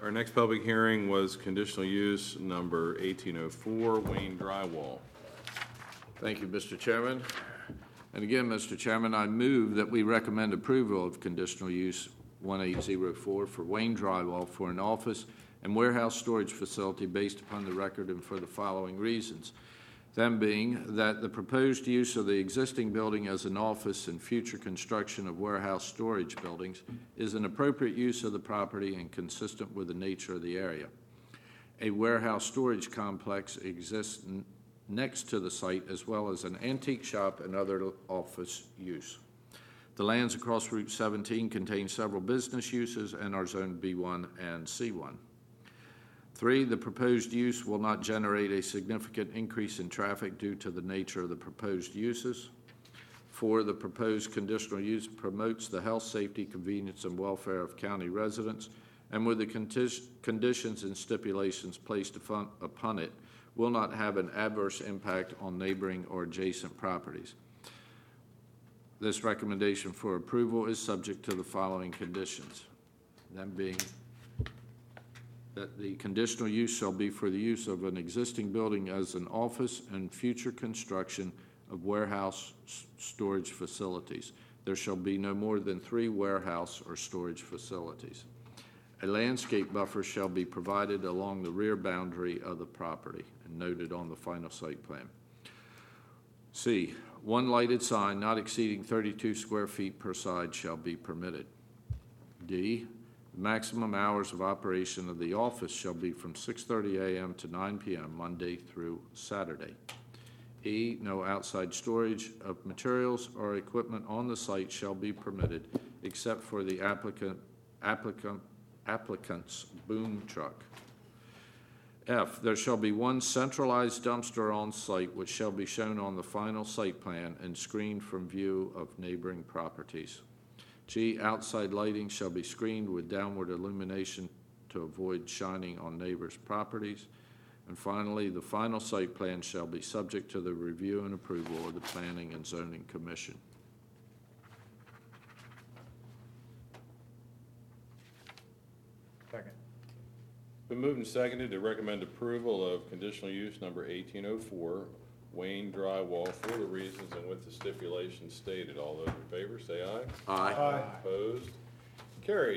Our next public hearing was conditional use number 1804, Wayne Drywall. Thank you, Mr. Chairman. And again, Mr. Chairman, I move that we recommend approval of conditional use 1804 for Wayne Drywall for an office and warehouse storage facility based upon the record and for the following reasons. Them being that the proposed use of the existing building as an office and future construction of warehouse storage buildings is an appropriate use of the property and consistent with the nature of the area. A warehouse storage complex exists next to the site, as well as an antique shop and other office use. The lands across Route 17 contain several business uses and are zoned B1 and C1. 3, the proposed use will not generate a significant increase in traffic due to the nature of the proposed uses. 4, the proposed conditional use promotes the health, safety, convenience, and welfare of county residents, and with the conditions and stipulations placed upon it, will not have an adverse impact on neighboring or adjacent properties. This recommendation for approval is subject to the following conditions. Them being that the conditional use shall be for the use of an existing building as an office and future construction of warehouse storage facilities. There shall be no more than 3 warehouse or storage facilities. A landscape buffer shall be provided along the rear boundary of the property and noted on the final site plan. C, 1 lighted sign not exceeding 32 square feet per side shall be permitted. D, the maximum hours of operation of the office shall be from 6:30 a.m. to 9 p.m. Monday through Saturday. E, no outside storage of materials or equipment on the site shall be permitted except for the applicant's boom truck. F, there shall be 1 centralized dumpster on site which shall be shown on the final site plan and screened from view of neighboring properties. G, outside lighting shall be screened with downward illumination to avoid shining on neighbors' properties. And finally, the final site plan shall be subject to the review and approval of the Planning and Zoning Commission. Second. Been moved and seconded to recommend approval of conditional use number 1804, Wayne Drywall, for the reasons and with the stipulations stated. All those in favor say aye. Aye. Opposed? Carried.